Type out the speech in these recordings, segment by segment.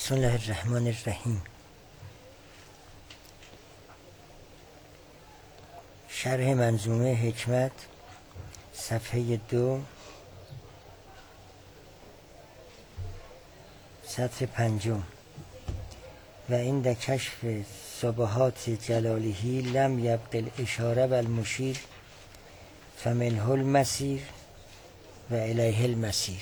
بسم الله الرحمن الرحیم. شرح منظومه حکمت، صفحه 2، سطر 5. و عند کشف سبحات جلاله لم یبق الاشاره و المشیر فمنه المسیر و الیه المسیر.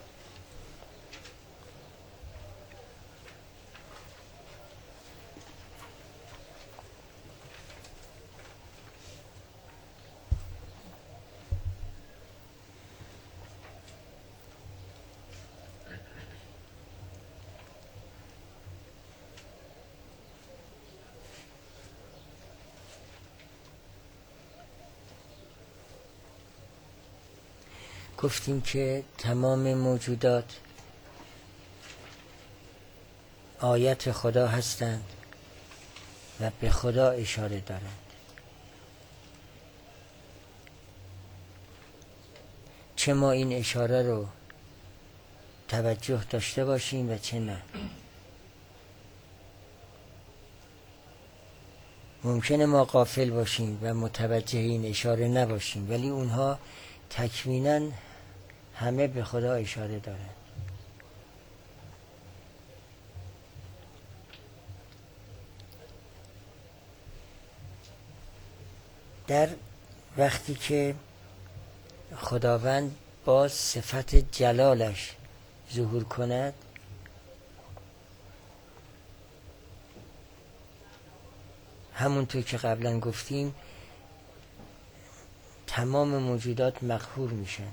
گفتیم که تمام موجودات آیت خدا هستند و به خدا اشاره دارند. چه ما این اشاره رو توجه داشته باشیم و چه نه. ممکنه ما غافل باشیم و متوجه این اشاره نباشیم، ولی اونها تکویناً همه به خدا اشاره دارند. در وقتی که خداوند با صفت جلالش ظهور کند، همونطور که قبلا گفتیم تمام موجودات مقهور میشن.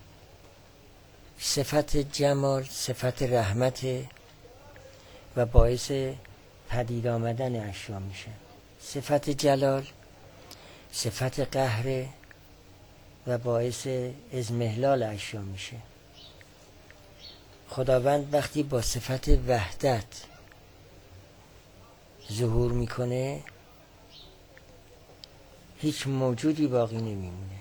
صفت جمال صفت رحمت و باعث پدید آمدن اشیا میشه. صفت جلال صفت قهر و باعث اضمحلال اشیا میشه. خداوند وقتی با صفت وحدت ظهور میکنه هیچ موجودی باقی نمیمونه.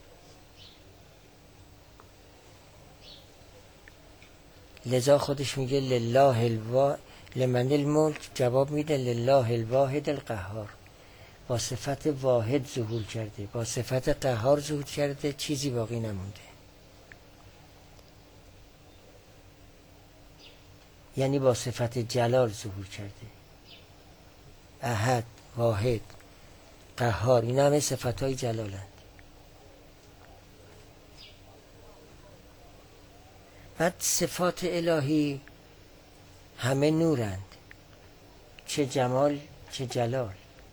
لذا خودش میگه لله لمن الملک، جواب میده لله الواحد القهار. با صفت واحد ظهور کرده، با صفت قهار ظهور کرده، چیزی باقی نمونده. یعنی با صفت جلال ظهور کرده. احد، واحد، قهار، این همه صفتهای جلالند. بعد صفات الهی همه نورند، چه جمال چه جلال.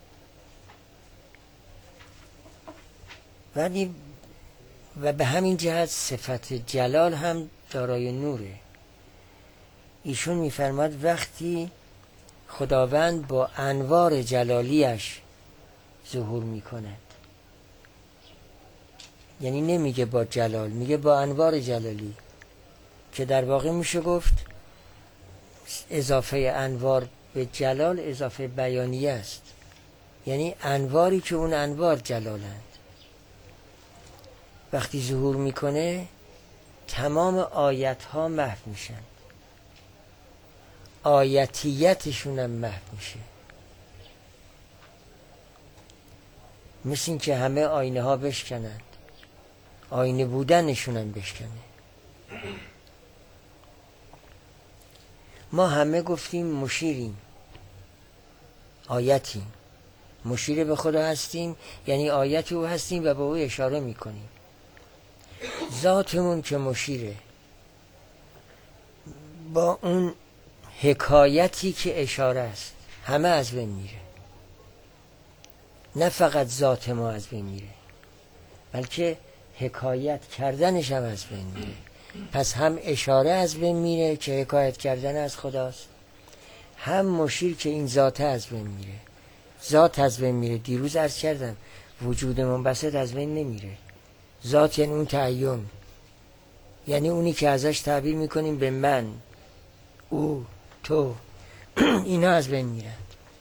ولی و به همین جهت صفت جلال هم دارای نوره. ایشون میفرماد وقتی خداوند با انوار جلالیش ظهور میکند، یعنی نمیگه با جلال، میگه با انوار جلالی، که در واقع میشه گفت اضافه انوار به جلال اضافه بیانیه است. یعنی انواری که اون انوار جلالند. وقتی ظهور میکنه تمام آیت ها محو میشن، آیتیتشون هم محو میشه. مثل این که همه آینه ها بشکنند، آینه بودنشون هم بشکنه. ما همه گفتیم مشیریم، آیتیم، مشیر به خدا هستیم، یعنی آیت او هستیم و به او اشاره میکنیم. ذاتمون که مشیره، با اون حکایتی که اشاره است همه از بین میره. نه فقط ذات ما از بین میره، بلکه حکایت کردنش هم از بین میره. پس هم اشاره از بین میره که حکایت کردن از خداست، هم مشیر که این ذاته از بین میره. ذات از بین میره. دیروز عرض کردم وجود منبسط از بین نمیره. ذات یعنی اون تعین، یعنی اونی که ازش تعبیر میکنیم به من، او، تو، اینا از بین میرن.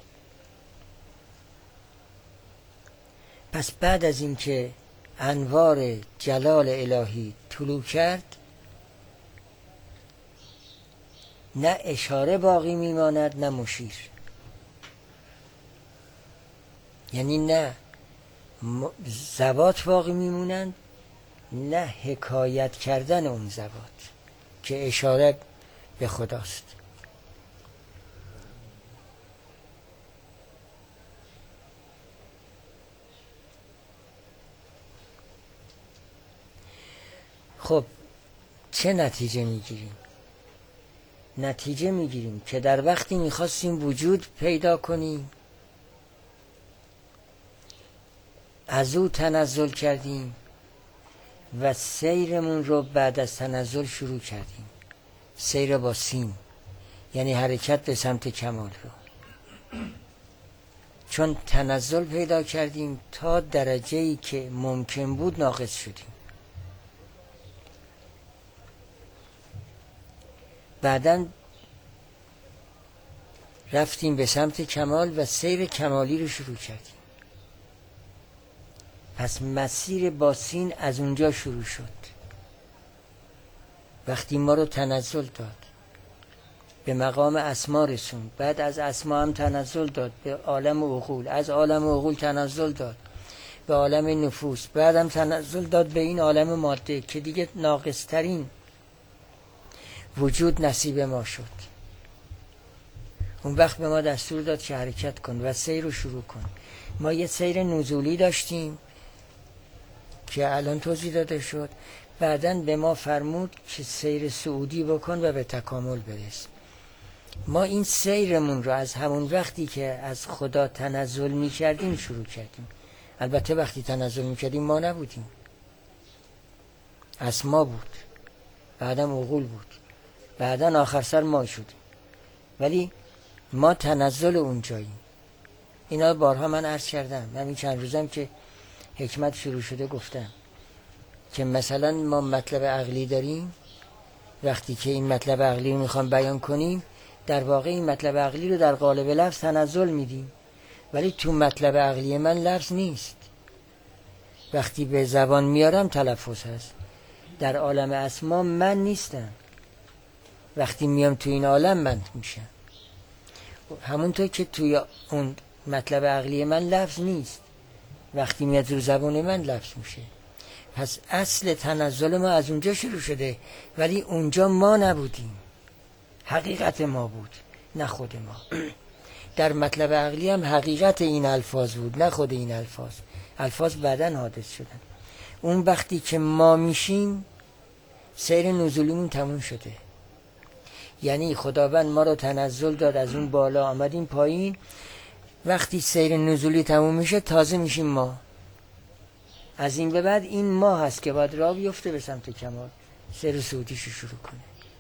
پس بعد از این که انوار جلال الهی طلوع کرد، نه اشاره باقی میماند نه مشیر. یعنی نه ذوات باقی میمونند نه حکایت کردن اون ذوات که اشاره به خداست. خب چه نتیجه میگیریم؟ نتیجه میگیریم که در وقتی میخواستیم وجود پیدا کنیم از او تنزل کردیم و سیرمون رو بعد از تنزل شروع کردیم. سیر با سین، یعنی حرکت به سمت کمال رو. چون تنزل پیدا کردیم تا درجه‌ای که ممکن بود ناقص شدیم. بعداً رفتیم به سمت کمال و سیر کمالی رو شروع کردیم. پس مسیر با سین از اونجا شروع شد. وقتی ما رو تنزل داد به مقام اسما رسوند، بعد از اسما هم تنزل داد به عالم عقول، از عالم عقول تنزل داد به عالم نفوس، بعد هم تنزل داد به این عالم ماده که دیگه ناقص ترین وجود نصیب ما شد. اون وقت به ما دستور داد که حرکت کن و سیر رو شروع کن. ما یه سیر نزولی داشتیم که الان توضیح داده شد. بعداً به ما فرمود که سیر صعودی بکن و به تکامل برس. ما این سیرمون رو از همون وقتی که از خدا تنزل می کردیم شروع کردیم. البته وقتی تنزل می کردیم ما نبودیم، اسما بود، بعدم عقول بود، بعداً آخر سر ما شدیم، ولی ما تنزل اونجاییم. اینا بارها من عرض کردم. همین چند روزم که حکمت شروع شده گفتم که مثلا ما مطلب عقلی داریم. وقتی که این مطلب عقلی رو میخوام بیان کنیم، در واقع این مطلب عقلی رو در قالب لفظ تنزل میدیم، ولی تو مطلب عقلی من لفظ نیست. وقتی به زبان میارم تلفظ هست. در عالم اسما من نیستم، وقتی میام تو این عالم من میشم. همونطور که توی اون مطلب عقلی من لفظ نیست، وقتی میاد رو زبان من لفظ میشه. پس اصل تنزل ما از اونجا شروع شده، ولی اونجا ما نبودیم، حقیقت ما بود نه خود ما. در مطلب عقلی هم حقیقت این الفاظ بود نه خود این الفاظ. الفاظ بعداً حادث شدن. اون وقتی که ما میشیم سیر نزولیمون تموم شده. یعنی خداوند ما رو تنزل داد، از اون بالا آمدیم پایین. وقتی سیر نزولی تموم میشه تازه میشیم ما. از این به بعد این ما هست که باید راه بیفته به سمت کمال، سیر صعودیشو شروع کنه.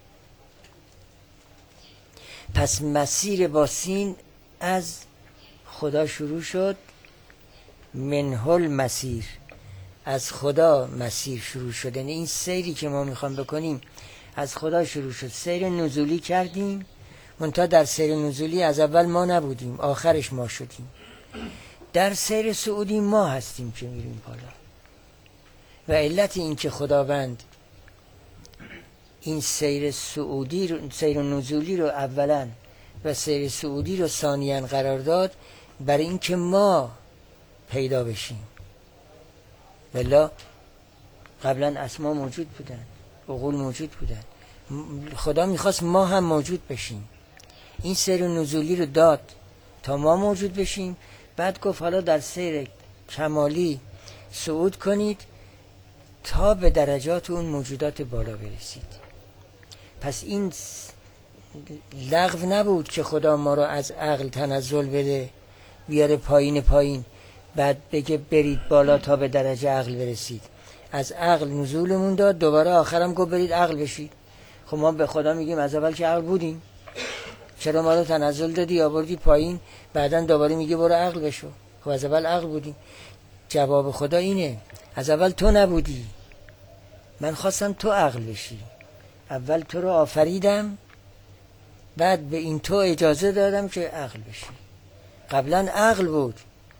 پس مسیر با سین از خدا شروع شد. منهل مسیر، از خدا مسیر شروع شد. یعنی این سیری که ما میخوام بکنیم از خدا شروع شد. سیر نزولی کردیم، منتها در سیر نزولی از اول ما نبودیم، آخرش ما شدیم. در سیر صعودی ما هستیم که میریم بالا. و علت این که خداوند این سیر صعودی رو، سیر نزولی رو اولا و سیر صعودی رو ثانیاً قرار داد، برای این که ما پیدا بشیم. ولی قبلا اسما موجود بودن، عقول موجود بودن، خدا میخواست ما هم موجود بشیم. این سیر نزولی رو داد تا ما موجود بشیم. بعد گفت حالا در سیر کمالی صعود کنید تا به درجات اون موجودات بالا برسید. پس این لغو نبود که خدا ما رو از عقل تنزل بده بیاره پایین پایین، بعد بگه برید بالا تا به درجه عقل برسید. از عقل نزولمون داد، دوباره آخرم گفت برید عقل بشید. خب ما به خدا میگیم از اول که عقل بودیم، چرا ما رو تنزل دادی آوردی پایین، بعدن دوباره میگه برو عقل بشو؟ خب از اول عقل بودیم. جواب خدا اینه از اول تو نبودی، من خواستم تو عقل بشی. اول تو رو آفریدم، بعد به این تو اجازه دادم که عقل بشی. قبلا عقل بود،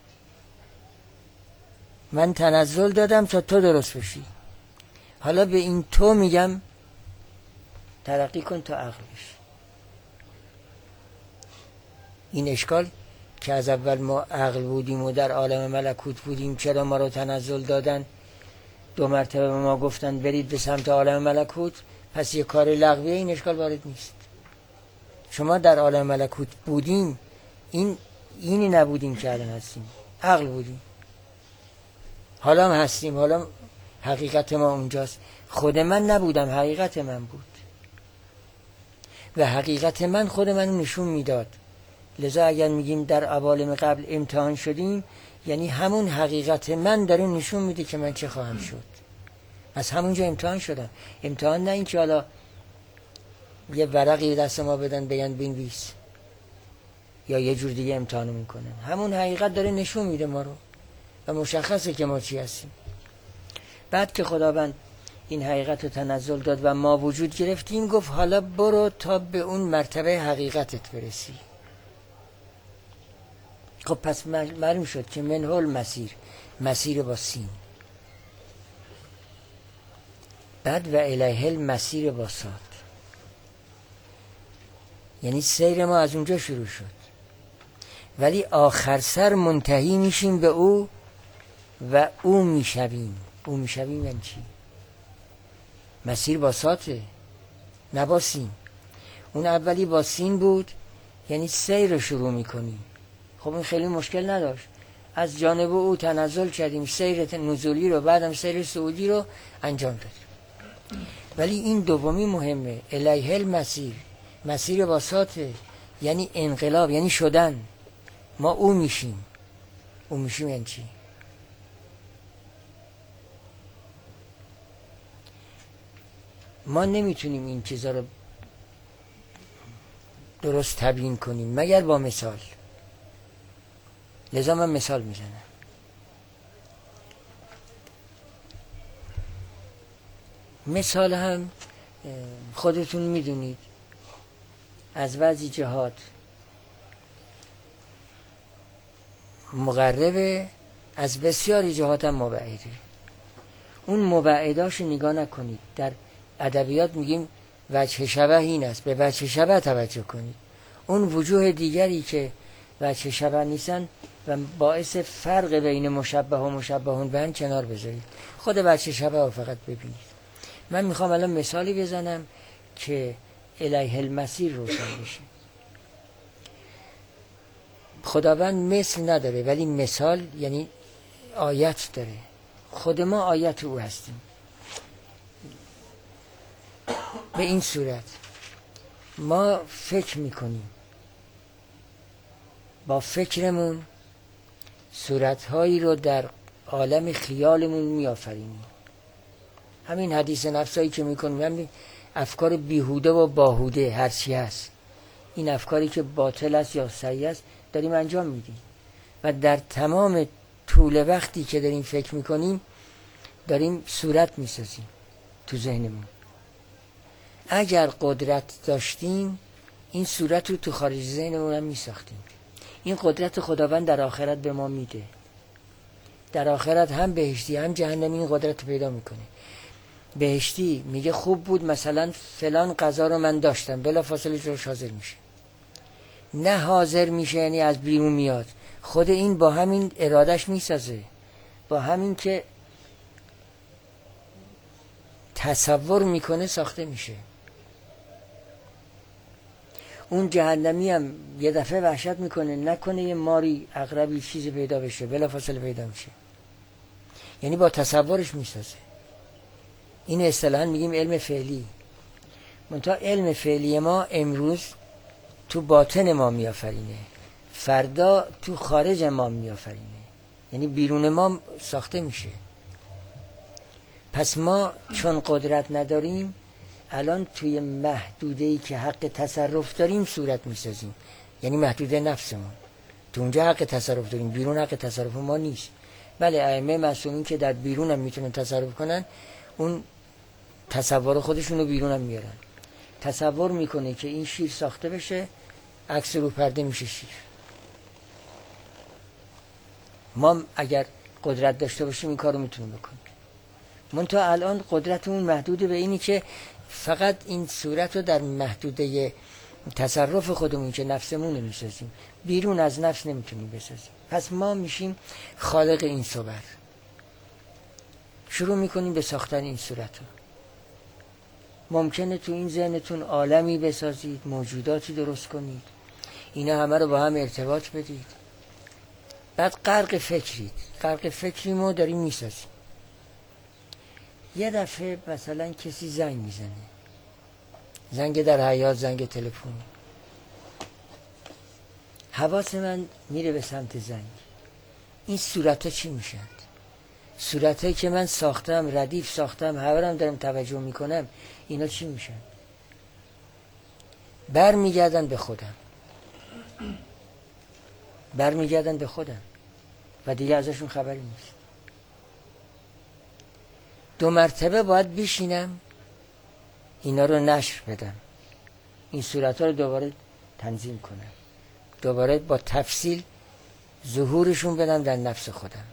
من تنزل دادم تا تو درست بشی. حالا به این تو میگم ترقی کن تا عقل بشی. این اشکال که از اول ما عقل بودیم و در عالم ملکوت بودیم، چرا ما رو تنزل دادن؟ 2 مرتبه به ما گفتن برید به سمت عالم ملکوت، پس یه کار لغویه، این اشکال وارد نیست. شما در عالم ملکوت بودیم، اینی نبودیم که الان هستیم، عقل بودیم، حالا هم هستیم، حالا حقیقت ما اونجاست. خود من نبودم، حقیقت من بود و حقیقت من خود منو نشون میداد. لذا اگر میگیم در عوالم قبل امتحان شدیم، یعنی همون حقیقت من داره نشون میده که من چه خواهم شد. از همونجا امتحان شدم. امتحان نه این که حالا یه ورقی دست ما بدن بگن بنویس یا یه جور دیگه امتحان میکنن. همون حقیقت داره نشون میده ما رو و مشخصه که ما چی هستیم. بعد که خداوند این حقیقت رو تنزل داد و ما وجود گرفتیم، گفت حالا برو تا به اون مرتبه حقیقتت برسی. خب پس معلوم شد که منهول مسیر با سین، بعد و الیه المسیر با صاد، یعنی سیر ما از اونجا شروع شد، ولی آخر سر منتهی میشیم به او و او میشویم. او میشویم یعنی چی؟ مسیر با صاده، نه با سین. اون اولی با سین بود، یعنی سیر رو شروع میکنیم. خب این خیلی مشکل نداشت، از جانب او تنزل کردیم، سیر نزولی رو، بعدم سیر صعودی رو انجام دادیم. ولی این دومی مهمه، الیه المسیر، مسیر واسطه، یعنی انقلاب، یعنی شدن. ما او میشیم. او میشیم یعنی چی؟ ما نمیتونیم این چیزا رو درست تبیین کنیم مگر با مثال. لذا من مثال میزنم. مثال هم خودتون میدونید از بعضی جهات مقربه، از بسیاری جهات هم مبعده. اون مبعداشو نگاه نکنید. در ادبیات میگیم وجه شبه این است، به وجه شبه توجه کنید. اون وجوه دیگری که وجه شبه نیستن و باعث فرق بین مشبه و مشبهون به هم کنار بذارید، خود وجه شبه رو فقط ببینید. من میخوام الان مثالی بزنم که الیه المسیر روشن بشه. خداوند مثل نداره، ولی مثال یعنی آیت داره. خود ما آیت او هستیم. به این صورت ما فکر میکنیم، با فکرمون صورتهایی رو در عالم خیالمون میآفرینیم. همین حدیث نفسایی که میکنیم، همین افکار بیهوده و باهوده هرچی هست، این افکاری که باطل است یا صحیح است داریم انجام میدیم و در تمام طول وقتی که داریم فکر میکنیم داریم صورت میسازیم تو ذهنمون. اگر قدرت داشتیم این صورت رو تو خارج ذهنمون هم میساختیم. این قدرت خداوند در آخرت به ما میده. در آخرت هم بهشتی هم جهنمی این قدرت پیدا میکنه. بهشتی میگه خوب بود مثلا فلان غذا رو من داشتم، بلا فاصله جلوش حاضر میشه. نه حاضر میشه یعنی از بیرون میاد، خود این با همین ارادش میسازه، با همین که تصور میکنه ساخته میشه. اون جهنمی هم یه دفعه وحشت میکنه، نکنه یه ماری عقربی چیزی پیدا بشه، بلا فاصله پیدا میشه، یعنی با تصورش میسازه. این اصطلاحاً میگیم علم فعلی. منتها علم فعلی ما امروز تو باطن ما میآفرینه، فردا تو خارج ما میآفرینه، یعنی بیرون ما ساخته میشه. پس ما چون قدرت نداریم الان توی محدوده‌ای که حق تصرف داریم صورت میسازیم، یعنی محدوده نفسمون. تو اونجا حق تصرف داریم، بیرون حق تصرف ما نیست. بله ائمه معصومین که در بیرون هم میتونن تصرف کنن، اون تصور خودشون رو بیرون هم میارن. تصور میکنه که این شیر ساخته بشه، عکس رو پرده میشه شیر. ما اگر قدرت داشته باشیم این کار رو میتونیم بکنیم. منتها الان قدرتمون محدوده به اینی که فقط این صورت رو در محدوده تصرف خودمون که نفسمون نمیسازیم، بیرون از نفس نمیتونیم بسازیم. پس ما میشیم خالق این صور، شروع میکنیم به ساختن این صورت ها. ممکنه تو این ذهنتون عالمی بسازید، موجوداتی درست کنید، اینا همه رو با هم ارتباط بدید، بعد غرق فکری ما داریم میسازیم. یه دفعه مثلا کسی زنگ میزنه، زنگ در حیاط، زنگ تلفن، حواس من میره به سمت زنگ. این صورت ها چی میشن؟ صورت هایی که من ساختم، ردیف ساختم، همه دارم توجه میکنم، اینا چی میشن؟ برمیگردن به خودم و دیگه ازشون خبری نیست. 2 مرتبه باید بشینم اینا رو نشر بدم، این صورت ها رو دوباره تنظیم کنم، دوباره با تفصیل ظهورشون بدم در نفس خودم.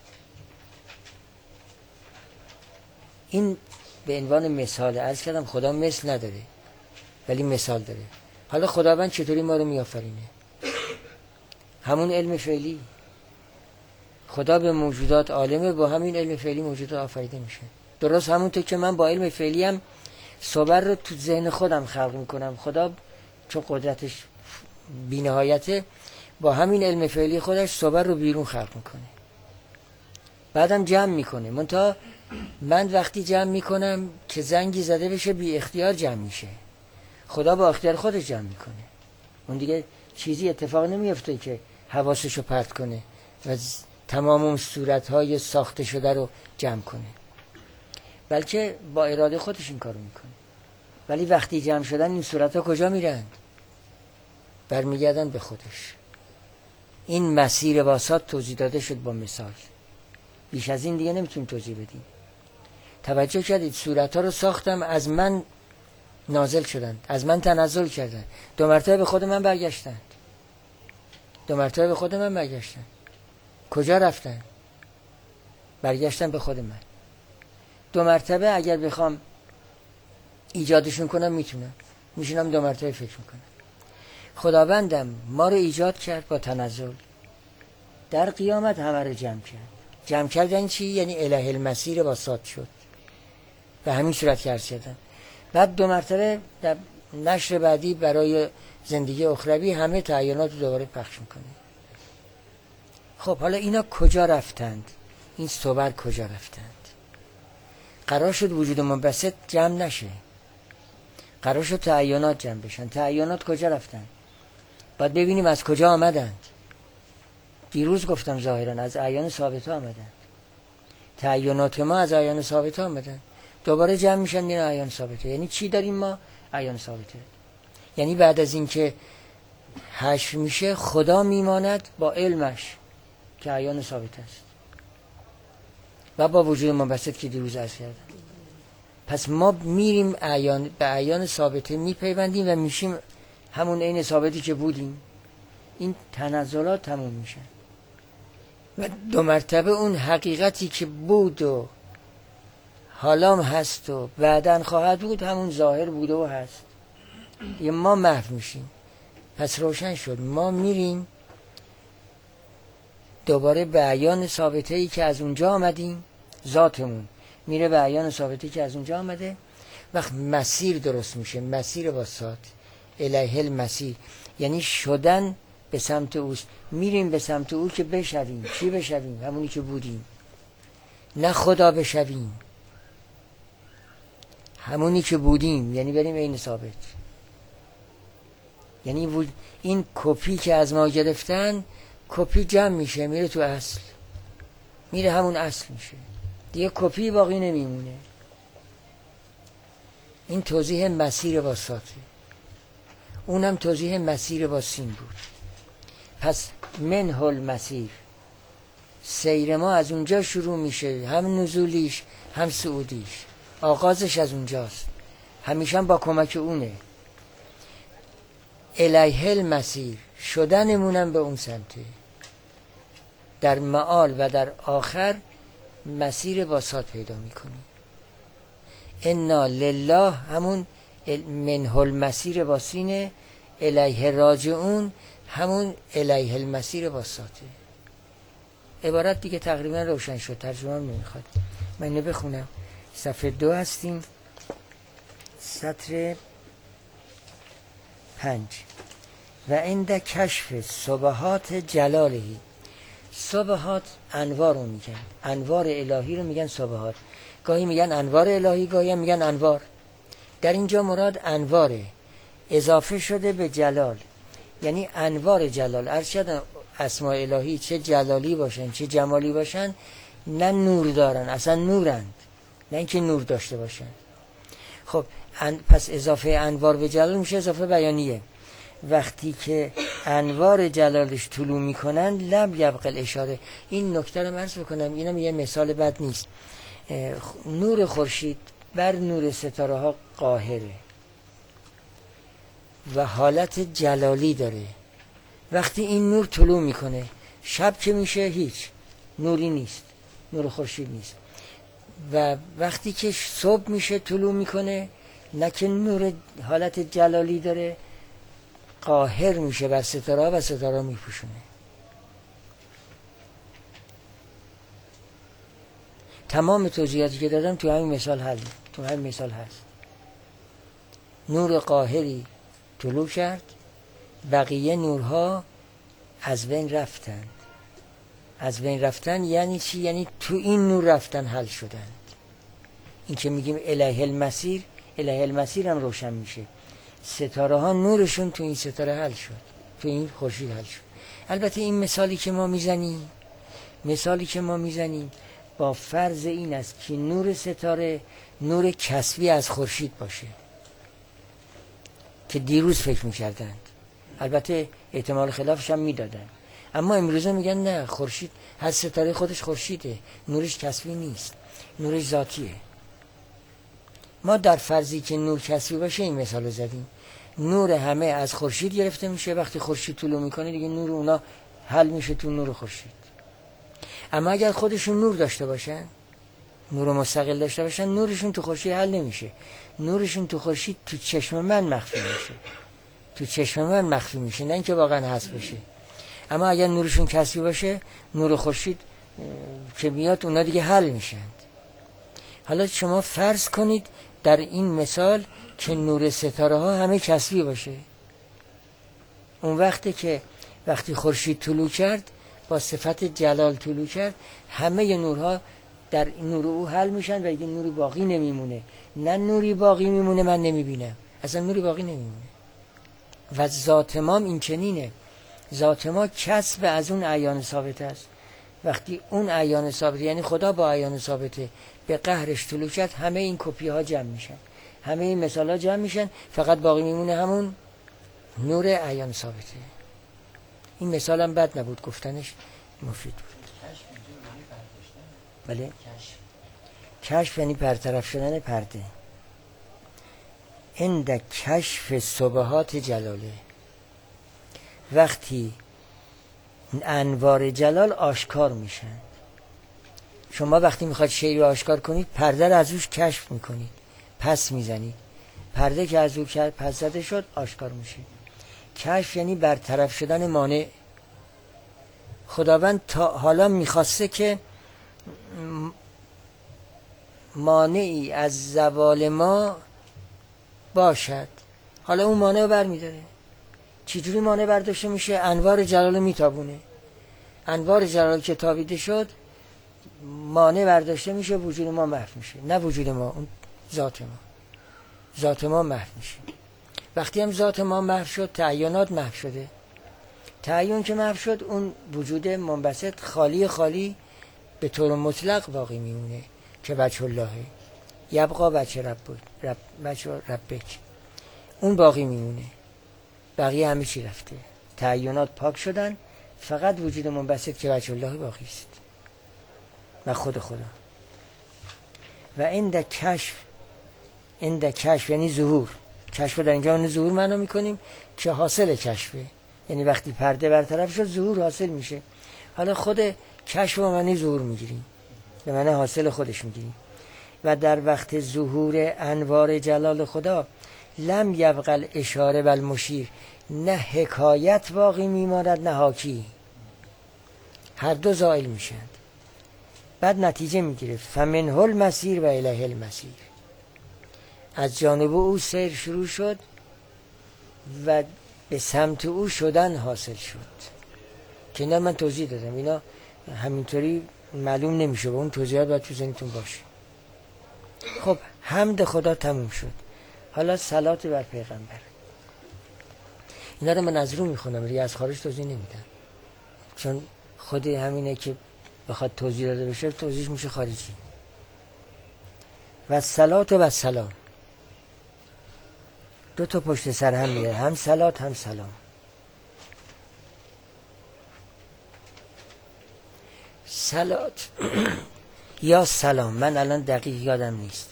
این به عنوان مثال عرض کردم. خدا مثل نداره ولی مثال داره. حالا خداوند چطوری ما رو میآفرینه؟ همون علم فعلی. خدا به موجودات عالمه، با همین علم فعلی موجودات آفریده میشه. درست همونطور که من با علم فعلی هم صبر رو تو ذهن خودم خلق میکنم، خدا چون قدرتش بی‌نهایته با همین علم فعلی خودش صبر رو بیرون خلق میکنه، بعدم جمع میکنه. منتها من وقتی جمع میکنم که زنگی زده بشه بی اختیار جمع میشه، خدا با اختیار خودش جمع میکنه. اون دیگه چیزی اتفاق نمیفته که حواسشو پرت کنه و تمام اون صورتهای ساخته شده رو جمع کنه، بلکه با اراده خودش این کارو میکنه. ولی وقتی جمع شدن این صورتها کجا میرند؟ برمیگردن به خودش. این مسیر واسط توضیح داده شد با مثال، بیش از این دیگه نمیتونیم توضیح بدیم. توجه کردید صورتها رو ساختم، از من نازل شدند، از من تنزل کردند، 2 مرتبه به خود من برگشتند. کجا رفتن؟ برگشتن به خود من. 2 مرتبه اگر بخوام ایجادشون کنم میتونم، میشونم 2 مرتبه فکر میکنم. خداوندم ما رو ایجاد کرد با تنزل، در قیامت همه رو جمع کردن چی؟ یعنی اله المسیر واسط شد به همین صورت که عرض کردم. بعد 2 مرتبه در نشر بعدی برای زندگی اخروی همه تعیینات رو دوباره پخش میکنه. خب حالا اینا کجا رفتند؟ این صور کجا رفتند؟ قرار شد وجود منبسط جمع نشه، قرار شد تعیینات جمع بشن. تعیینات کجا رفتن؟ باید ببینیم از کجا آمدند. دیروز گفتم ظاهرا از اعیان ثابته آمدند. تعیینات ما از اعیان ثابته آمدند، دوباره جمع میشن میرن اعیان ثابته. یعنی چی داریم ما؟ اعیان ثابته. یعنی بعد از اینکه حشر میشه خدا میماند با علمش که اعیان ثابته است و با وجود منبسط که دیروز عرض کردم. پس ما میریم به اعیان ثابته میپیوندیم و میشیم همون عین ثابتی که بودیم. این تنزلات تموم میشن و 2 مرتبه اون حقیقتی که بود و حالا هست و بعداً خواهد بود همون ظاهر بوده و هست، یه ما محو میشیم. پس روشن شد ما میریم دوباره به اعیان ثابته‌ای که از اونجا آمدیم. ذاتمون میره به اعیان ثابته‌ای که از اونجا آمده. وقت مسیر درست میشه، مسیر واسط، الیه المسیر، یعنی شدن به سمت اوست. میریم به سمت او که بشویم. چی بشویم؟ همونی که بودیم، نه خدا بشویم، همونی که بودیم، یعنی بریم عین ثابت. یعنی این کپی که از ما گرفتن، کپی جمع میشه میره تو اصل، میره همون اصل میشه، دیگه کپی باقی نمیمونه. این توضیح مسیر واسطه، اونم توضیح مسیر واسین بود. پس منه المسیر، سیر ما از اونجا شروع میشه، هم نزولیش هم صعودیش، آغازش از اونجاست، همیشه هم با کمک اونه. الیه المسیر، شدنمونم به اون سمته. در معال و در آخر مسیر واسط پیدا میکنیم. انا لله همون منه المسیر واسینه، الیه راجعون همون الیه المسیر واسطه. عبارت دیگه تقریبا روشن شد، ترجمه هم نمیخواد. من اینو بخونم. صفحه 2 هستیم، سطر 5. و عند کشف صبحات جلالهی. صبحات انوار رو میگن، انوار الهی رو میگن صبحات. گاهی میگن انوار الهی، گاهی هم میگن انوار. در اینجا مراد انواره، اضافه شده به جلال، یعنی انوار جلال. ارشد اسماء الهی چه جلالی باشن چه جمالی باشن، نه نور دارن، اصلا نورند، نه اینکه نور داشته باشن. خب پس اضافه انوار به جلال میشه اضافه بیانیه. وقتی که انوار جلالش طلوع میکنن لم یبقى الاشاره. این نکته رو عرض بکنم، اینم یه مثال بد نیست. نور خورشید بر نور ستاره ها قاهره و حالت جلالی داره. وقتی این نور طلوع میکنه، شب که میشه هیچ نوری نیست، نور خورشید نیست. و وقتی که صبح میشه طلوع میکنه، نه که نور حالت جلالی داره، قاهر میشه بر ستاره و ستاره میپوشونه. تمام توضیحاتی که دادم تو همین مثال تو همین مثال هست. نور قاهری طلوع کرد، بقیه نورها از بین رفتن. از بین رفتن یعنی چی؟ یعنی تو این نور رفتن حل شدند. این که میگیم الیه المسیر، الیه المسیر هم روشن میشه. ستاره ها نورشون تو این ستاره حل شد، تو این خورشید حل شد. البته این مثالی که ما میزنیم با فرض این است که نور ستاره نور کسبی از خورشید باشه که دیروز فکر میکردند. البته احتمال خلافش هم میدادن، اما امروزه میگن نه، خورشید هر ستاره خودش خورشیده، نورش کسبی نیست، نورش ذاتیه. ما در فرضی که نور کسبی باشه این مثال زدیم. نور همه از خورشید گرفته میشه، وقتی خورشید طلوع میکنه دیگه نور اونا حل میشه تو نور خورشید. اما اگر خودشون نور داشته باشن، نور مستقل داشته باشن، نورشون تو خورشید حل نمیشه. نورشون تو خورشید تو چشم من مخفی میشه، تو چشم من مخفی میشه، نه اینکه واقعا هست بشه. اما اگر نورشون کسبی باشه، نور خورشید که میاد اونا دیگه حل میشن. حالا شما فرض کنید در این مثال که نور ستاره ها همه کسبی باشه. اون وقتی خورشید طلوع کرد، با صفت جلال طلوع کرد، همه نورها در نور او حل میشن و دیگه نوری باقی نمیمونه. نه نوری باقی میمونه من نمیبینم، اصلا نوری باقی نمیمونه. و ذات ما این چنینه. ذات ما کسب از اون اعیان ثابت است. وقتی اون اعیان ثابت، یعنی خدا با اعیان ثابته، به قهرش طلوع کرد، همه این کپی ها جمع میشن، همه این مثال ها جمع میشن، فقط باقی میمونه همون نور اعیان ثابته. این مثال هم بد نبود، گفتنش مفید بود. بله؟ کشف یعنی برطرف شدن پرده. عند کشف صبحات جلاله، وقتی انوار جلال آشکار میشن. شما وقتی میخواد شیء رو آشکار کنید، پرده رو از روش کشف میکنید، پس میزنید. پرده که از رو پس زده شد آشکار میشه. کشف یعنی برطرف شدن مانع. خداوند تا حالا میخواسته که مانعی از زوال ما باشد، حالا اون مانع رو برمیداره. چجوری مانع برداشته میشه؟ انوار جلال میتابونه. انوار جلال که تابیده شد، مانع برداشته میشه، وجود ما محو میشه. نه وجود ما، اون ذات ما محو میشه. وقتی هم ذات ما محو شد، تعینات محو شده. تعین که محو شد، اون وجود منبسط خالی به طور مطلق باقی میمونه که وجه الله یبقا وجه ربک، اون باقی میمونه. بقیه همه چی رفته، تعینات پاک شدن، فقط وجود منبسط که وجه الله باقی است و خود خدا. و عند کشف یعنی ظهور. کشف در اینجا ظهور معنا میکنیم که حاصل کشفه، یعنی وقتی پرده برطرف شد ظهور حاصل میشه. حالا خود کشف و معنی ظهور میگیریم، به معنی حاصل خودش میگیریم. و در وقت ظهور انوار جلال خدا، لم یبقى الاشاره و المشیر، نه حکایت باقی میماند نه حاکی، هر دو زائل میشند. بعد نتیجه میگیره فمنه المسیر و الیه المسیر، از جانب او سیر شروع شد و به سمت او شدن حاصل شد. که اینا من توضیح دادم، اینا همینطوری معلوم نمیشه، با اون توضیحات باید تو ذهنتون باشه. خب حمد خدا تموم شد، حالا صلات بر پیغمبر. اینا رو من از رو میخونم، دیگه از خارج توضیح نمیدم، چون خود همینه که بخواد توضیح داده بشه توضیحش میشه خارجی. و صلات و سلام دو تا پشت سر هم میره، هم صلات هم سلام. صلات یا سلام، من الان دقیق یادم نیست،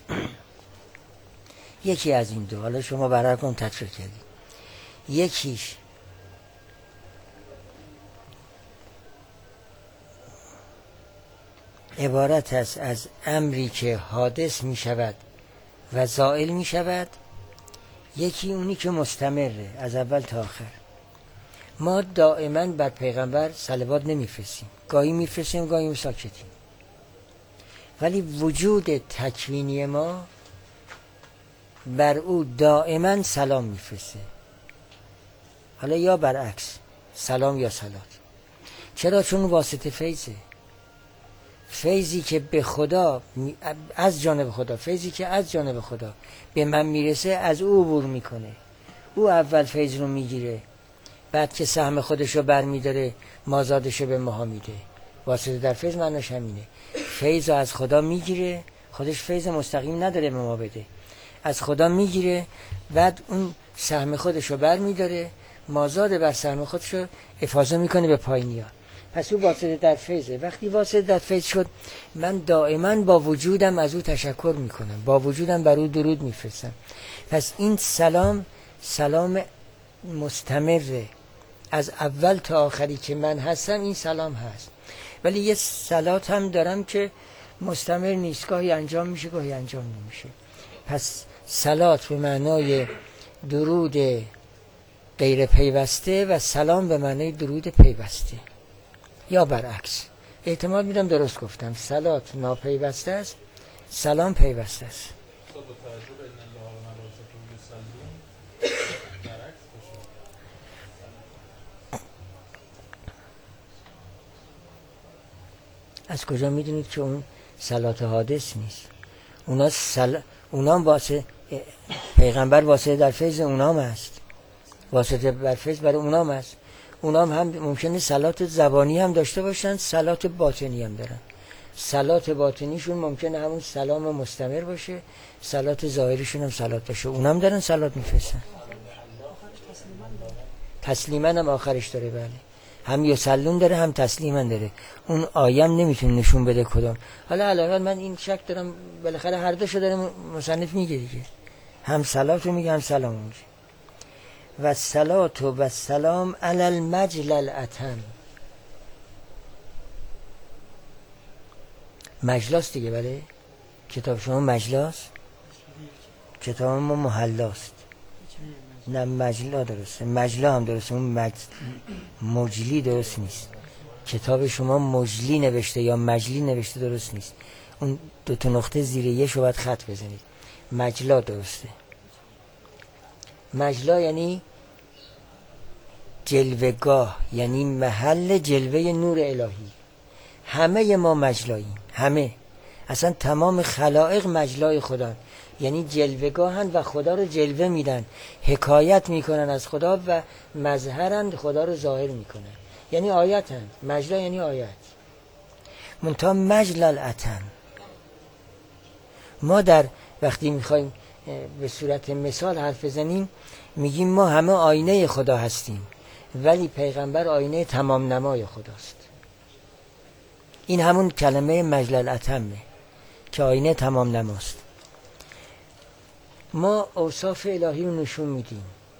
یکی از این دو، حالا شما برای کن تکرار کردید. یکیش عبارت است از امری که حادث می شود و زائل می شود، یکی اونی که مستمره از اول تا آخر. ما دائما بر پیغمبر صلوات نمیفرستیم، گاهی میفرستیم گاهی ساکتیم، ولی وجود تکوینی ما بر او دائما سلام میفرسته. حالا یا برعکس، سلام یا صلات. چرا؟ چون واسطه فیضه، فیضی که به خدا از جانب خدا، فیضی که از جانب خدا به من میرسه از او عبور میکنه. او اول فیض رو میگیره، بعد که سهم خودش رو بر میداره مازادش رو به ماها میده. واسطه در فیض معناش همینه، فیض رو از خدا میگیره، خودش فیض مستقیم نداره به ما بده، از خدا میگیره، بعد اون سهم خودش رو بر میداره، مازاد بر سهم خودش رو افاضه میکنه به پایینی‌ها. پس او واسطه در فیضه. وقتی واسطه در فیض شد، من دائما با وجودم از او تشکر میکنم، با وجودم بر او درود میفرستم. پس این سلام مستمره، از اول تا آخری که من هستم این سلام هست. ولی یه صلات هم دارم که مستمر نیست، گاهی انجام میشه گاهی انجام نمیشه. پس صلات به معنای درود غیر پیوسته و سلام به معنای درود پیوسته، یا برعکس. احتمال میدم درست گفتم، صلات ناپیوسته است، سلام پیوسته است. از کجا میدونید که اون صلات حادث نیست؟ اونام واسه پیغمبر واسه در فیض اونام است، واسه در فیض برای اونام است. اونام هم ممکنه صلات زبانی هم داشته باشن، صلات باطنی هم دارن. صلات باطنیشون ممکنه همون سلام مستمر باشه، صلات ظاهریشون هم صلات باشه، اونام دارن صلات میفرستن. تسلیما هم آخرش داره، بله، هم یسلون داره هم تسلیما داره. اون آیم نمیتونه نشون بده کدام. حالا علاوه من این شک دارم، بالاخره هر دوشو داره مصنف میگه دیگه، هم صلات رو میگه هم سلام میگه. و صلات و سلام علی المجل الاتم، مجلاست دیگه، بله. کتاب شما مجلاست، کتاب ما محلاست. نه مجلا درسته، مجلا هم درسته، اون مجلی درست نیست. کتاب شما مجلی نوشته یا مجلی نوشته درست نیست، اون دو تا نقطه زیر یه شو باید خط بزنید. مجلا درسته. مجلا یعنی جلوهگاه، یعنی محل جلوه نور الهی. همه ما مجلاییم، همه، اصلا تمام خلائق مجلای خدا، یعنی جلوهگاهن و خدا رو جلوه میدن، حکایت میکنن از خدا و مظهرن، خدا رو ظاهر میکنن، یعنی آیتن. مجلا یعنی آیت. منتها مجل الاتم، ما در وقتی میخوایم به صورت مثال حرف بزنیم میگیم ما همه آینه خدا هستیم، ولی پیغمبر آینه تمام نمای خداست. این همون کلمه مجل الاتمه که آینه تمام نماست. ما اوصاف الهی رو نشون میدیم،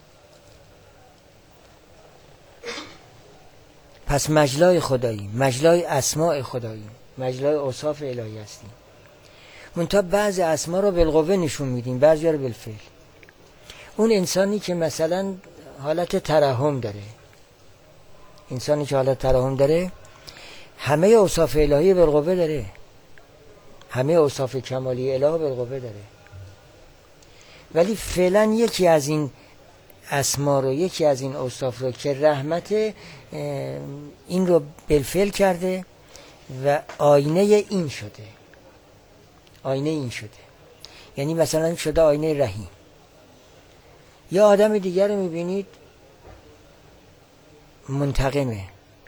پس مجلای خدایی، مجلای اسماء خدایی، مجلای اوصاف الهی هستیم. منتها بعضی اسما رو بالقوه نشون میدیم، بعضی رو بالفعل. اون انسانی که مثلا حالت ترحم داره، انسانی که حالت ترحم داره همه اوصاف الهی بالقوه داره، همه اوصاف کمالی الهی بالقوه داره، ولی فعلا یکی از این اسما رو، یکی از این اوصاف رو که رحمت، این رو بالفعل کرده و آینه این شده، آینه این شده. یعنی مثلا شده آینه رحیم. یا آدم دیگر رو میبینید منتقمه،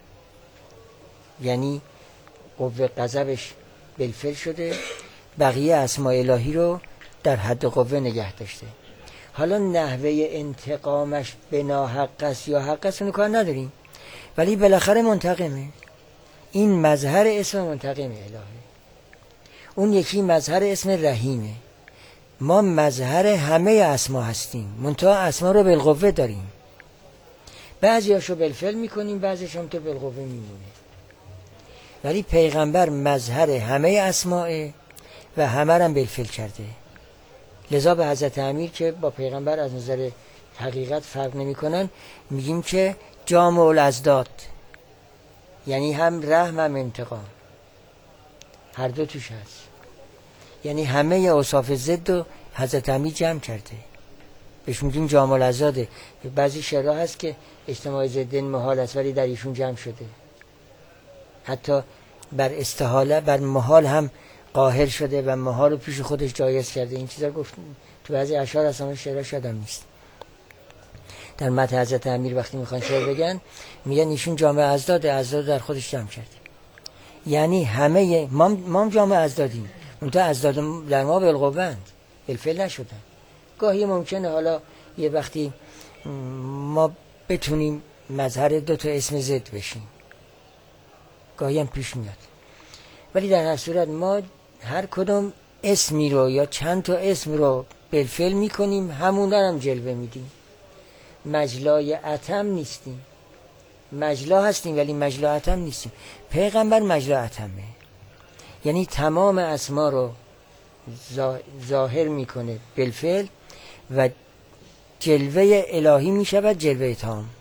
یعنی قوه غضبش بالفعل شده، بقیه اسماء الهی رو در حد قوه نگه داشته. حالا نحوه انتقامش به ناحق است یا حق است اون کار نداریم، ولی بالاخره منتقمه. این مظهر اسم منتقم الهی، اون یکی مظهر اسم رحیمه. ما مظهر همه اسما هستیم، منتها اسما رو بالقوه داریم، بعضیاشو بالفعل میکنیم، بعضیش هم تو بالقوه میمونه. ولی پیغمبر مظهر همه اسماء و همه رو بالفعل کرده. لذا به حضرت امیر که با پیغمبر از نظر حقیقت فرق نمی کنن میگیم که جامع الازداد، یعنی هم رحم هم انتقام، هر دو توش هست. یعنی همه اوصاف ضد رو حضرت امیر جمع کرده، بهش میگیم جامع الازداده. بعضی شعرها هست که اجتماع ضدین محال است ولی در ایشون جمع شده، حتی بر استحاله بر محال هم قاهر شده و محال رو پیش خودش جایز کرده. این چیزا گفت تو بعضی اشعار اصلا شعرها شدم نیست. در متن حضرت امیر وقتی میخوان شعر بگن میگن ایشون جامع ازداد در خودش جمع کرده. یعنی همه ما جامع ازدادیم، اونتا ازداد در ما بالقوه‌اند، بالفعل نشدن. گاهی ممکنه حالا یه وقتی ما بتونیم مظهر دو تا اسم ضد بشیم، گاهی هم پیش میاد، ولی در هر صورت ما هر کدوم اسمی رو یا چند تا اسم رو بالفعل میکنیم، همون هم جلوه میدیم. مجلای عتم نیستیم، مجلا هستیم ولی مجلا عتم نیستیم. پیغمبر مجلا عتمه، یعنی تمام اسما رو ظاهر میکنه بالفعل و جلوه الهی میشود جلوه تام،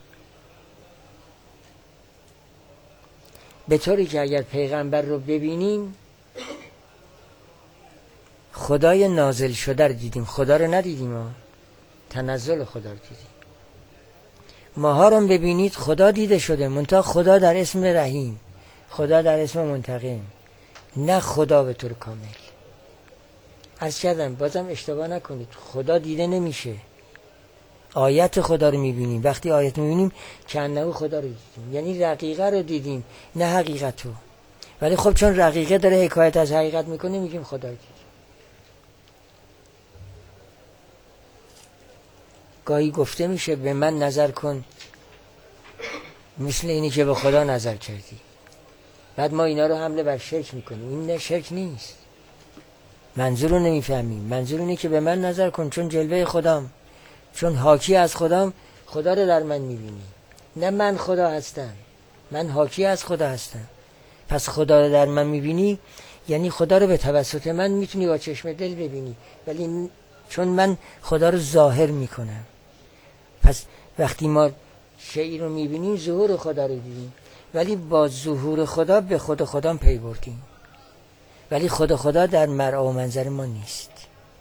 به طوری که اگر پیغمبر رو ببینیم خدای نازل شده رو دیدیم، خدا رو ندیدیم، ما تنزل خدا رو دیدیم. ماها رو ببینید خدا دیده شده، منتها خدا در اسم رحیم، خدا در اسم منتقم، نه خدا به طور کامل. عرض کردم بازم اشتباه نکنید، خدا دیده نمیشه، آیت خدا رو میبینیم. وقتی آیت میبینیم کنه خدا رو دیدیم، یعنی رقیقه رو دیدیم نه حقیقت رو. ولی خب چون رقیقه داره حکایت از حقیقت میکنه میگیم خدا رو دیدیم. گاهی گفته میشه به من نظر کن مثل اینی که به خدا نظر کردی، بعد ما اینا رو حمله بر شرک میکنیم. این نه شرک نیست، منظور رو نمیفهمیم. منظور اینه که به من نظر کن چون جلوه خدام، چون حاکی از خدام، خدا رو در من میبینی، نه من خدا هستم، من حاکی از خدا هستم. پس خدا رو در من میبینی یعنی خدا رو به توسط من میتونی با چشم دل ببینی، ولی چون من خدا رو ظاهر میکنم. پس وقتی ما شیء رو میبینیم ظهور خدا رو دیدیم، ولی با ظهور خدا به خود خدا پی بردیم، ولی خود خدا در مرعا و منظر ما نیست.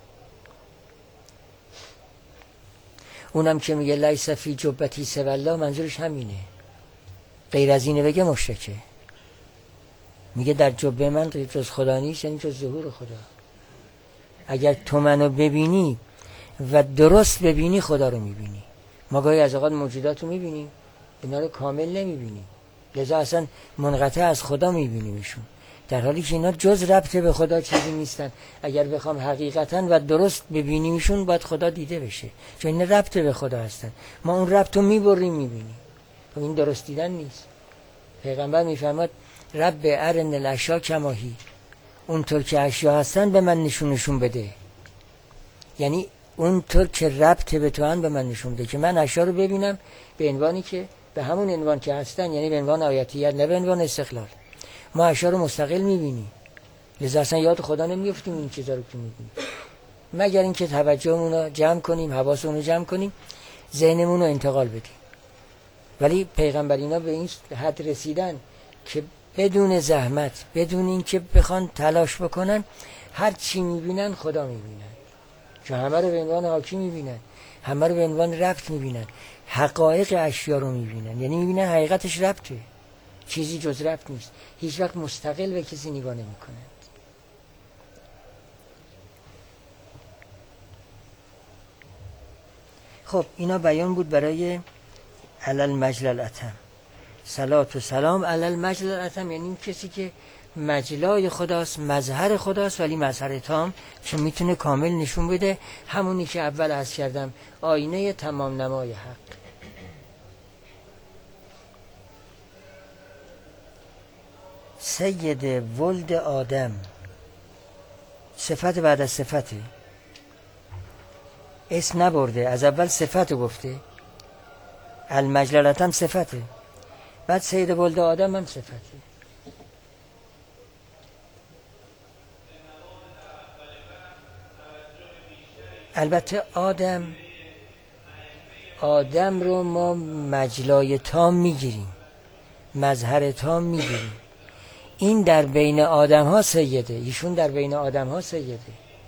اونم که میگه لیس فی جبتی سوی الله، منظورش همینه، غیر از اینه بگه مشرکه. میگه در جبه من جز خدا نیست، یعنی جز ظهور خدا. اگر تو منو ببینی و درست ببینی خدا رو میبینی. ما گاهی از اوقات موجودات رو میبینیم اینا رو کامل نمیبینیم، لذا اصلا منقطع از خدا میبینیمشون، در حالی که اینا جز ربط به خدا چیزی نیستن. اگر بخوام حقیقتا و درست ببینیمشون باید خدا دیده بشه، چون اینا ربط به خدا هستن. ما اون ربط رو میبریم میبینیم، این درست دیدن نیست. پیغمبر میفرماد رب ارن الاشیا کماهی، اونطور که اشیا هستن به من نشونشون بده، یعنی اونطور که ربط به تو هن به من نشون بده، که من اشیا رو ببینم به عنوانی که به همون عنوان که هستن، یعنی به عنوان آیتیت نه به عنوان استقلال. ما اشیا رو مستقل میبینیم، لذا اصلا یاد خدا نمیفتیم این چیزا رو که میبینیم. مگر اینکه توجهمون رو جمع کنیم، حواسمون رو جمع کنیم، ذهنمون رو انتقال بدیم. ولی پیغمبرینا به این حد رسیدن که بدون زحمت، بدون اینکه بخوان تلاش بکنن، هر چی میبینن خدا میبینن، چون همه رو به عنوان حاکی میبینن، همه رو به عنوان ربط میبینن، حقایق اشیا رو میبینن، یعنی میبینن حقیقتش ربطه، چیزی جز ربط نیست، هیچ وقت مستقل به کسی نگاه نمیکنن. خب اینا بیان بود برای علل مجل الاتم. صلات و سلام علل مجل الاتم، یعنی این کسی که مجلای خداست، مظهر خداست، ولی مظهر تام، چون میتونه کامل نشون بده همونی که اول عرض کردم، آینه تمام نمای حق. سید ولد آدم، صفت بعد از صفته، اسم نبرده، از اول صفت گفته، المجللت هم صفته، بعد سید ولد آدم هم صفته. البته آدم رو ما مجلای تام میگیریم، مظهر تام میگیریم. این در بین آدم ها سیده، ایشون در بین آدم ها سیده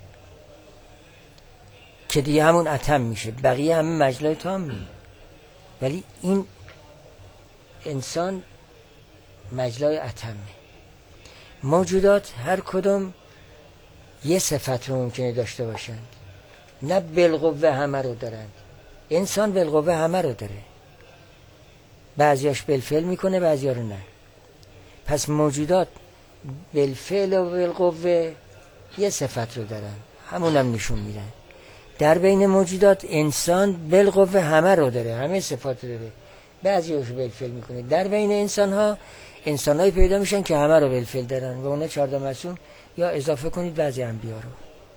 که دیگه همون اتم میشه، بقیه همه مجلای تام میشه، ولی این انسان مجلای اتمه. موجودات هر کدوم یه صفت رو ممکنه داشته باشند، نه بالقوه همه رو دارند. انسان بالقوه همه رو داره، بعضیاش بالفعل میکنه، بعضیا رو نه. پس موجودات بالفعل و بالقوه یه صفت رو دارن، همونم نشون میدن. در بین موجودات انسان بالقوه همه رو داره، همه صفات رو داره، بعضیاش بالفعل میکنه. در بین انسان‌های پیدا میشن که همه رو بالفعل دارن و اونا 14 معصوم، یا اضافه کنید بعضی انبیا رو.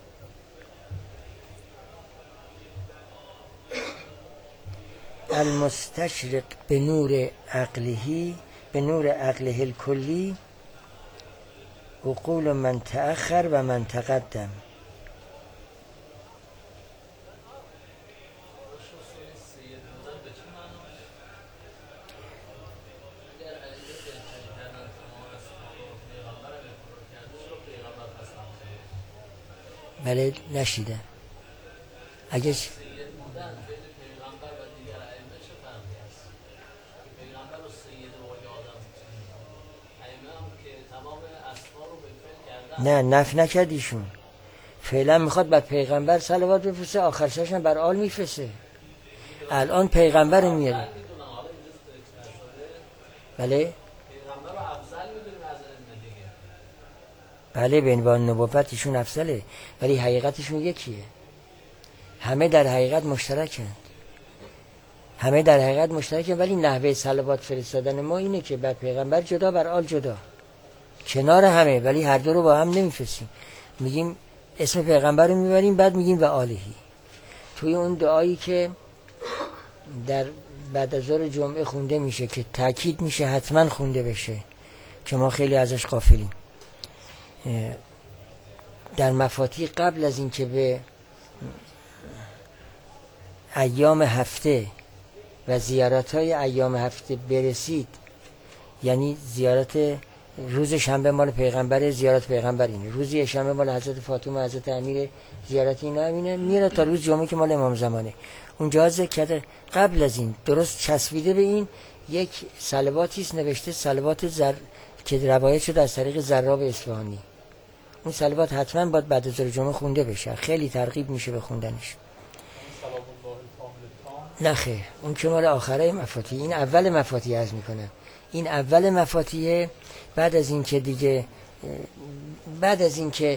المستشرق به نور عقله، به نور عقله الکلی، عقول من تأخر و من تقدم. بله نشیدم. اگه نه نفی نکرد ایشون، فعلا میخواد بر پیغمبر صلوات بفرسته، آخر سرش بر آل میفرسته. الان پیغمبر میاره. بله بله، به عنوان نبوت ایشون افضله، ولی حقیقتشون یکیه. همه در حقیقت مشترکند، همه در حقیقت مشترکند، ولی نحوه صلوات فرستادن ما اینه که بر پیغمبر جدا، بر آل جدا، کنار همه، ولی هر دو رو با هم نمیفرستیم. میگیم اسم پیغمبر رو میبریم، بعد میگیم و آلهی. توی اون دعایی که در بعد از ظهر جمعه خونده میشه که تاکید میشه حتما خونده بشه که ما خیلی ازش غافلیم، در مفاتیح قبل از اینکه به ایام هفته و زیارت‌های ایام هفته برسید، یعنی زیارت روز شنبه مال پیغمبر، زیارت پیغمبر اینه، روز شنبه مال حضرت فاطمه، حضرت امیر، زیارت اینا همینه، میره تا روز جمعه که مال امام زمانه. اونجا ذکر قبل از این درست چسبیده به این یک صلواتی است نوشته صلوات که روایت شده از طریق زراب اصفهانی. اون صلوات حتما باید بعد از جمعه خونده بشه، خیلی ترغیب میشه به خوندنش. نه خیر، اون که مال آخره مفاتیح، این اول مفاتیح عرض میکنم. این اول مفاتیح. بعد از این که دیگه بعد از این که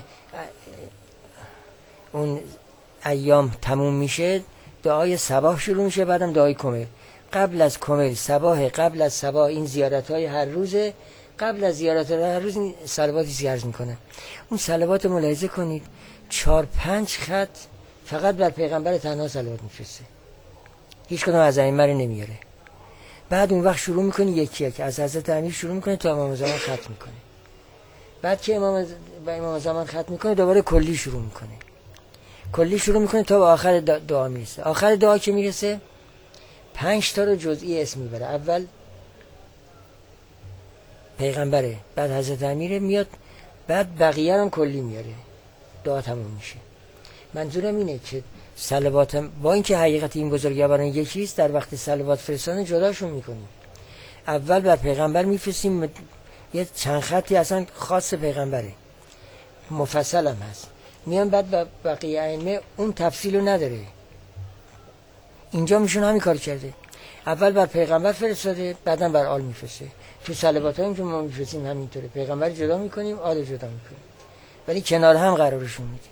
اون ایام تموم میشه، دعای صباح شروع میشه، بعدم دعای کمل. قبل از کمل صباح، قبل از صباح این زیارت‌های هر روزه، قبل از زیارت هر روز این صلواتی زیارت میکنه. اون صلوات ملاحظه کنید 4-5 خط فقط بر پیغمبر تنها صلوات میفرسته، هیچ کدوم از ائمه رو نمیاره. بعد اون وقت شروع میکنه یکی یکی از حضرت امیر شروع میکنه تا امام زمان ختم میکنه. بعد که امام زمان ختم میکنه دوباره کلی شروع میکنه. کلی شروع میکنه تا به آخر دعا میرسه. آخر دعا که میرسه 5 تا رو جزئی اسم میبره. اول پیغمبره، بعد حضرت امیره میاد، بعد بقیه هم کلی میاره، دعا تموم میشه. منظورم اینه که صلوات با اینکه حقیقت این بزرگواران یکیست، در وقت صلوات فرستادن جداشون میکنیم. اول بر پیغمبر میفرستیم، یه چند خطی اصلا خاص پیغمبره، مفصل هم هست، میان بعد بقیه ائمه اون تفصیل رو نداره. اینجا میشون همین کار کرده، اول بر پیغمبر فرستاده، بعدم بر آل میفرسته. تو صلوات هایی که ما میفرستیم همینطوره، پیغمبر جدا میکنیم، آل جدا میکنیم، ولی کنار هم قرارشون میدیم.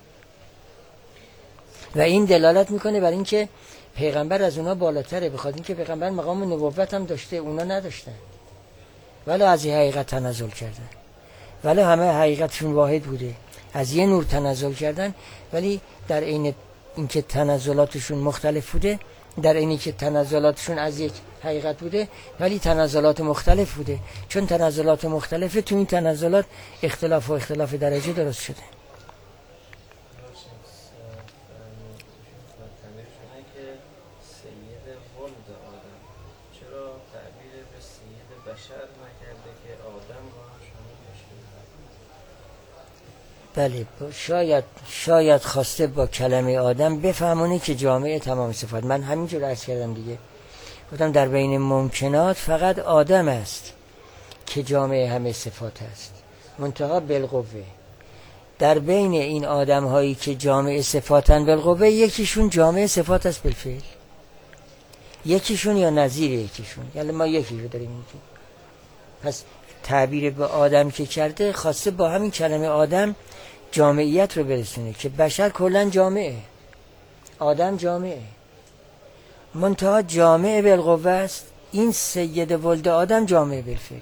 و این دلالت میکنه بر اینکه پیغمبر از اونا بالاتره، بخاطر اینکه پیغمبر مقام نبوت هم داشته، اونا نداشتن، ولی از این حقیقت تنزل کردن، ولی همه حقیقتشون واحد بوده، از یه نور تنزل کردن، ولی در عین اینکه تنزلاتشون مختلف بوده، در اینی که تنزلاتشون از یک حقیقت بوده، ولی تنزلات مختلف بوده، چون تنزلات مختلفه، تو این تنزلات اختلاف درجه درست شده. بله، شاید خواسته با کلمه آدم بفهمونه که جامعه تمام صفات. من همینجور عرض کردم دیگه، گفتم در بین ممکنات فقط آدم است که جامعه همه صفات است، منتها بالقوه. در بین این آدم هایی که جامعه صفاتن بالقوه، یکیشون جامعه صفات است بالفعل، یکیشون یا نظیر یکیشون، یعنی ما یکی رو داریم میگیم. پس تعبیر به آدم که کرده، خواسته با همین کلمه آدم جامعیت رو برسونه که بشر کلن جامعه، آدم جامعه، منتها جامعه بالقوه است. این سید ولد آدم جامعه بالفعله.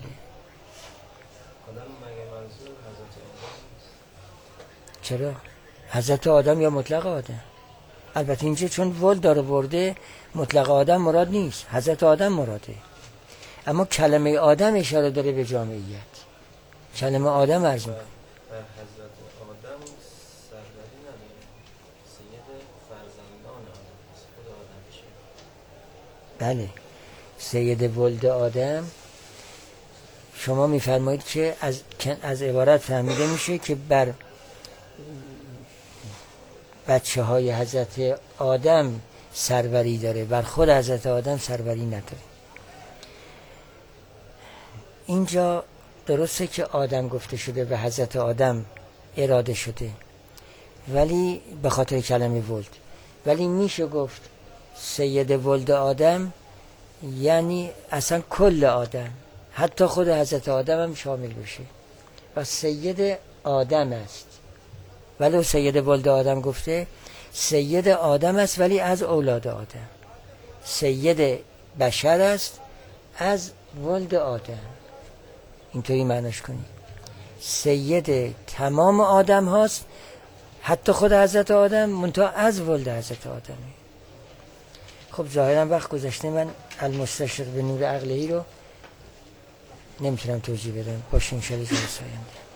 چرا؟ حضرت آدم یا مطلق آدم؟ البته اینجا چون ولد داره برده، مطلق آدم مراد نیست، حضرت آدم مراده، اما کلمه آدم اشاره داره به جامعیت. کلمه آدم عرض میکنه حضرت آدم سروری نداره، سید فرزندان آدم است، خود آدم چیه؟ بله، سید ولد آدم. شما میفرمایید که از عبارت فهمیده میشه که بر بچه های حضرت آدم سروری داره، بر خود حضرت آدم سروری نداره. اینجا درسته که آدم گفته شده و حضرت آدم اراده شده، ولی به خاطر کلمه ولد، ولی میشه گفت سید ولد آدم یعنی اصلا کل آدم، حتی خود حضرت آدم هم شامل بشه و سید آدم است. ولو سید ولد آدم گفته، سید آدم است ولی از اولاد آدم، سید بشر است از ولد آدم. اینطوری معناش کنید، سید تمام آدم هاست، حتی خود حضرت آدم، منتها از ولد حضرت آدمه. خب ظاهرا وقت گذشته، من المستشرق به نور عقلهی رو نمیتونم توضیح بدم، باشه انشاءالله جلسه آینده.